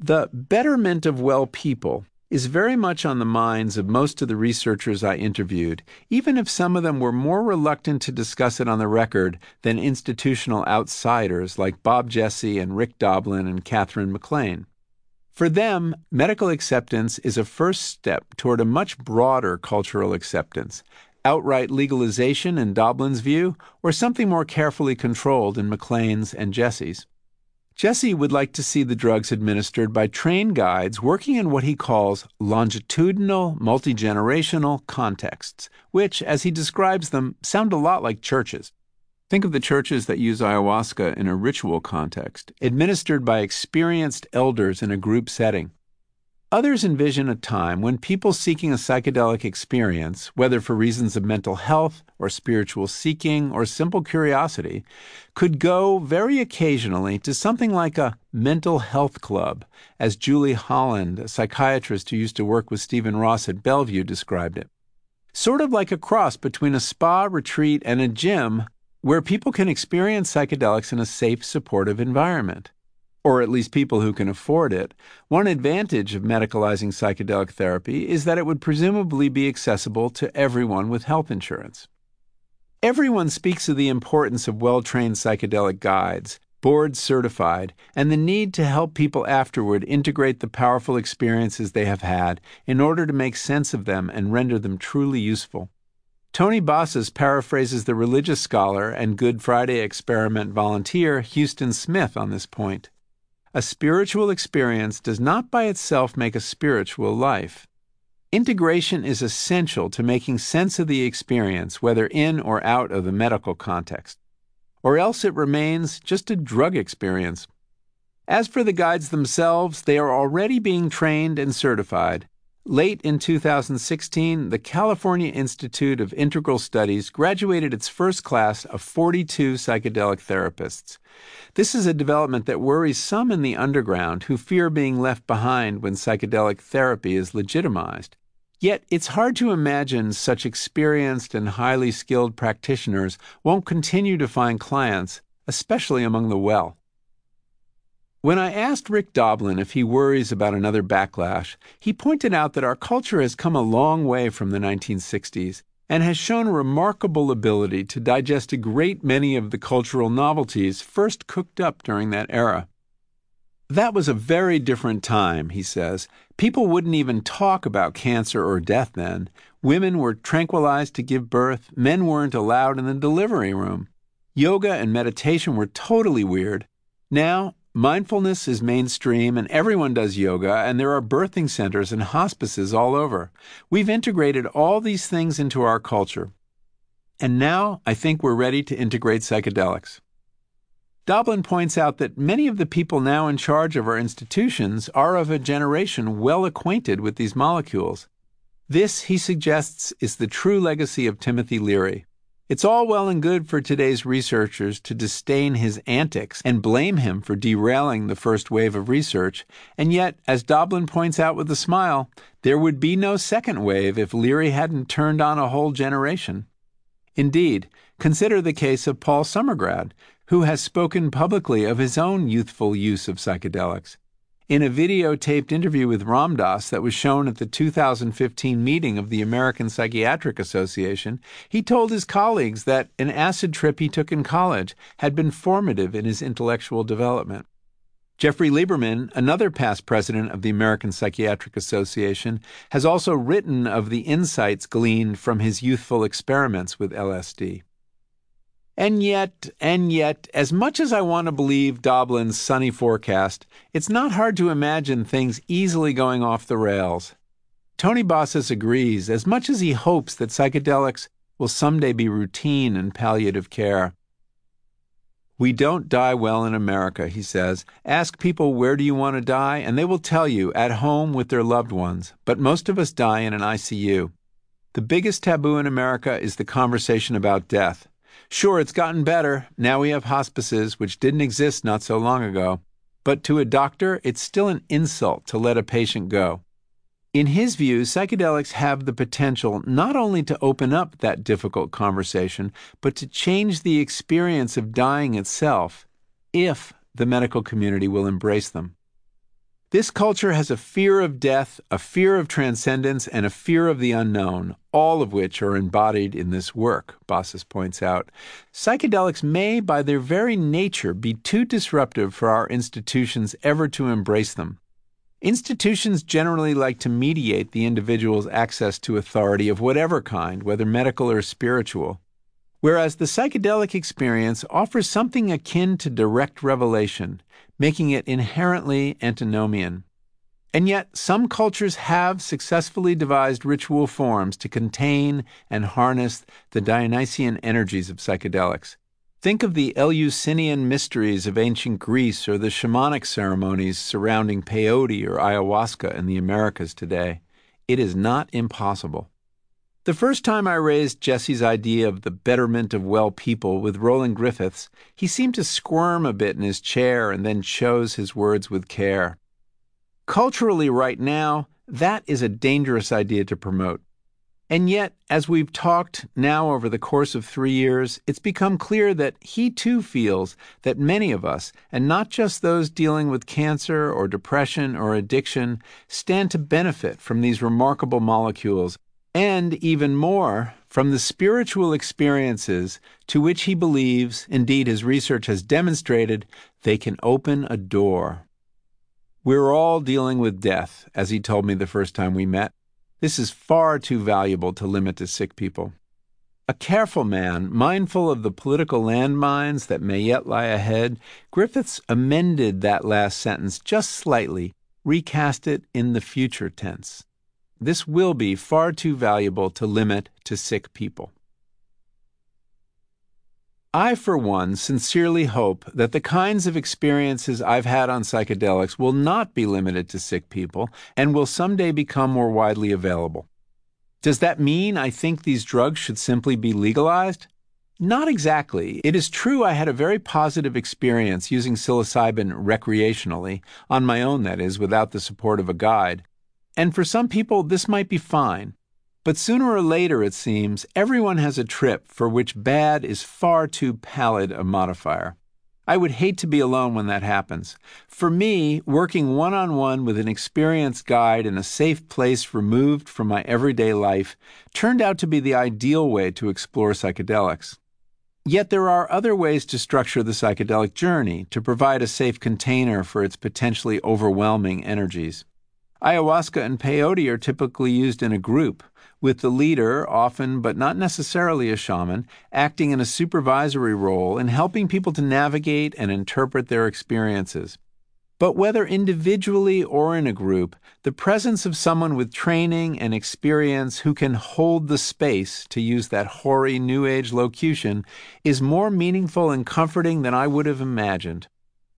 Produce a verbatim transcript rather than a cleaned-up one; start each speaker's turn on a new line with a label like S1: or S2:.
S1: The betterment of well people is very much on the minds of most of the researchers I interviewed, even if some of them were more reluctant to discuss it on the record than institutional outsiders like Bob Jesse and Rick Doblin and Catherine McLean. For them, medical acceptance is a first step toward a much broader cultural acceptance, outright legalization in Doblin's view, or something more carefully controlled in McLean's and Jesse's. Jesse would like to see the drugs administered by trained guides working in what he calls longitudinal, multi-generational contexts, which, as he describes them, sound a lot like churches. Think of the churches that use ayahuasca in a ritual context, administered by experienced elders in a group setting. Others envision a time when people seeking a psychedelic experience, whether for reasons of mental health or spiritual seeking or simple curiosity, could go very occasionally to something like a mental health club, as Julie Holland, a psychiatrist who used to work with Stephen Ross at Bellevue, described it. Sort of like a cross between a spa retreat and a gym where people can experience psychedelics in a safe, supportive environment. Or at least people who can afford it. One advantage of medicalizing psychedelic therapy is that it would presumably be accessible to everyone with health insurance. Everyone speaks of the importance of well-trained psychedelic guides, board certified, and the need to help people afterward integrate the powerful experiences they have had in order to make sense of them and render them truly useful. Tony Bossis paraphrases the religious scholar and Good Friday experiment volunteer Houston Smith on this point. A spiritual experience does not by itself make a spiritual life. Integration is essential to making sense of the experience, whether in or out of the medical context, or else it remains just a drug experience. As for the guides themselves, they are already being trained and certified. Late in two thousand sixteen, the California Institute of Integral Studies graduated its first class of forty-two psychedelic therapists. This is a development that worries some in the underground who fear being left behind when psychedelic therapy is legitimized. Yet it's hard to imagine such experienced and highly skilled practitioners won't continue to find clients, especially among the well. When I asked Rick Doblin if he worries about another backlash, he pointed out that our culture has come a long way from the nineteen sixties and has shown remarkable ability to digest a great many of the cultural novelties first cooked up during that era. That was a very different time, he says. People wouldn't even talk about cancer or death then. Women were tranquilized to give birth. Men weren't allowed in the delivery room. Yoga and meditation were totally weird. Now, mindfulness is mainstream and everyone does yoga, and there are birthing centers and hospices all over. We've integrated all these things into our culture. And now I think we're ready to integrate psychedelics. Doblin points out that many of the people now in charge of our institutions are of a generation well acquainted with these molecules. This, he suggests, is the true legacy of Timothy Leary. It's all well and good for today's researchers to disdain his antics and blame him for derailing the first wave of research, and yet, as Doblin points out with a smile, there would be no second wave if Leary hadn't turned on a whole generation. Indeed, consider the case of Paul Summergrad, who has spoken publicly of his own youthful use of psychedelics. In a videotaped interview with Ram Dass that was shown at the two thousand fifteen meeting of the American Psychiatric Association, he told his colleagues that an acid trip he took in college had been formative in his intellectual development. Jeffrey Lieberman, another past president of the American Psychiatric Association, has also written of the insights gleaned from his youthful experiments with L S D. And yet, and yet, as much as I want to believe Doblin's sunny forecast, it's not hard to imagine things easily going off the rails. Tony Bossis agrees, as much as he hopes that psychedelics will someday be routine in palliative care. We don't die well in America, he says. Ask people where do you want to die, and they will tell you at home with their loved ones, but most of us die in an I C U. The biggest taboo in America is the conversation about death. Sure, it's gotten better. Now we have hospices, which didn't exist not so long ago. But to a doctor, it's still an insult to let a patient go. In his view, psychedelics have the potential not only to open up that difficult conversation, but to change the experience of dying itself, if the medical community will embrace them. This culture has a fear of death, a fear of transcendence, and a fear of the unknown, all of which are embodied in this work, Bossis points out. Psychedelics may, by their very nature, be too disruptive for our institutions ever to embrace them. Institutions generally like to mediate the individual's access to authority of whatever kind, whether medical or spiritual, whereas the psychedelic experience offers something akin to direct revelation, making it inherently antinomian. And yet, some cultures have successfully devised ritual forms to contain and harness the Dionysian energies of psychedelics. Think of the Eleusinian mysteries of ancient Greece or the shamanic ceremonies surrounding peyote or ayahuasca in the Americas today. It is not impossible. The first time I raised Jesse's idea of the betterment of well people with Roland Griffiths, he seemed to squirm a bit in his chair and then chose his words with care. Culturally right now, that is a dangerous idea to promote. And yet, as we've talked now over the course of three years, it's become clear that he too feels that many of us, and not just those dealing with cancer or depression or addiction, stand to benefit from these remarkable molecules, and even more, from the spiritual experiences to which he believes, indeed his research has demonstrated, they can open a door. We're all dealing with death, as he told me the first time we met. This is far too valuable to limit to sick people. A careful man, mindful of the political landmines that may yet lie ahead, Griffiths amended that last sentence just slightly, recast it in the future tense. This will be far too valuable to limit to sick people. I, for one, sincerely hope that the kinds of experiences I've had on psychedelics will not be limited to sick people and will someday become more widely available. Does that mean I think these drugs should simply be legalized? Not exactly. It is true I had a very positive experience using psilocybin recreationally, on my own that is, without the support of a guide. And for some people, this might be fine. But sooner or later, it seems, everyone has a trip for which bad is far too pallid a modifier. I would hate to be alone when that happens. For me, working one-on-one with an experienced guide in a safe place removed from my everyday life turned out to be the ideal way to explore psychedelics. Yet there are other ways to structure the psychedelic journey to provide a safe container for its potentially overwhelming energies. Ayahuasca and peyote are typically used in a group, with the leader, often but not necessarily a shaman, acting in a supervisory role in helping people to navigate and interpret their experiences. But whether individually or in a group, the presence of someone with training and experience who can hold the space, to use that hoary New Age locution, is more meaningful and comforting than I would have imagined.